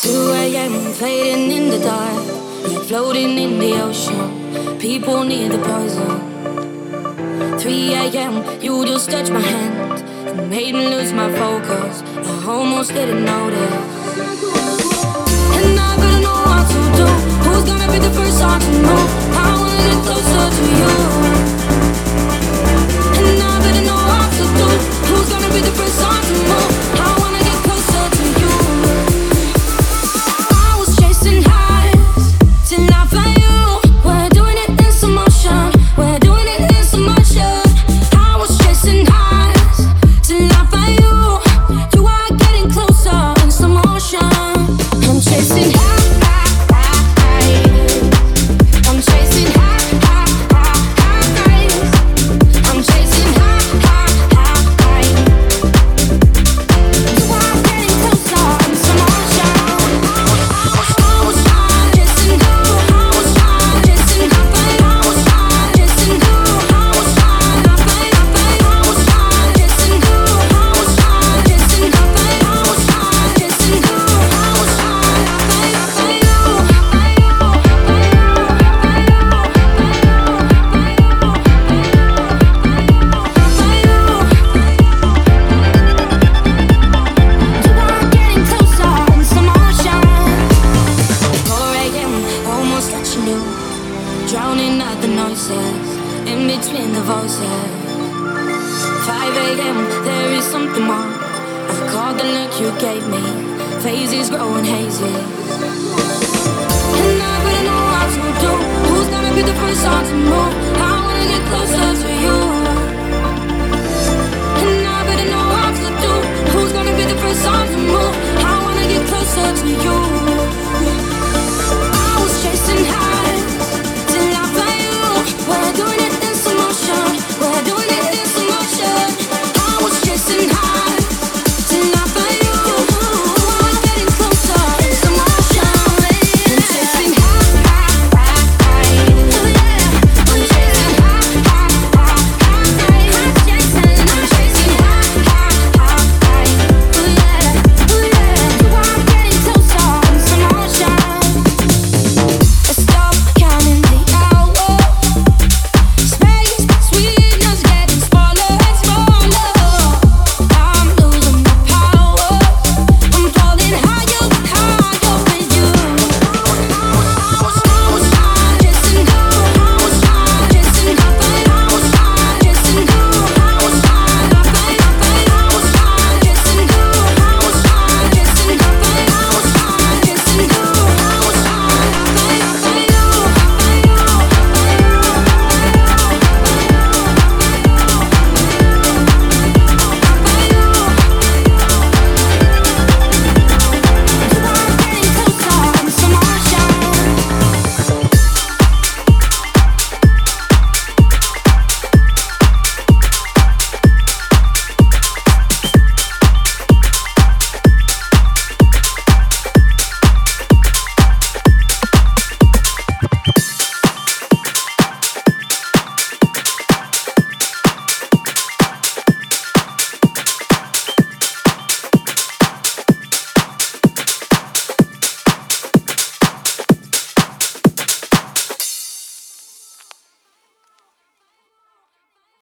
2 a.m. fading in the dark, like floating in the ocean. People need the poison. 3 a.m. you just touched my hand and made me lose my focus. I almost didn't notice. And I gotta know what to do. Who's gonna be the first one to know? I wanna get closer to you. And I gotta know what to do. Who's gonna be the first one to know? I wanna get closer to you. I was chasing highs till I found you. We're doing it in slow motion. We're doing it in slow motion. I was chasing highs till I found you. You are getting closer in slow motion. I'm chasing highs. I'm chasing highs. I'm chasing highs. You are getting closer in slow motion. I was chasing you. I was chasing highs. I was chasing you. I was chasing highs. I was chasing you. I was chasing highs. I was chasing you. I was getting closer in slow motion. 4 a.m. almost catching you, drowning out the noises in between the voices. 5 a.m. there is something more. I caught the look you gave me. Phases growing hazy. And I gotta know what to do. Who's gonna be the first one to move? I wanna get closer to you. And I gotta know what to do. Who's gonna be the first one to move?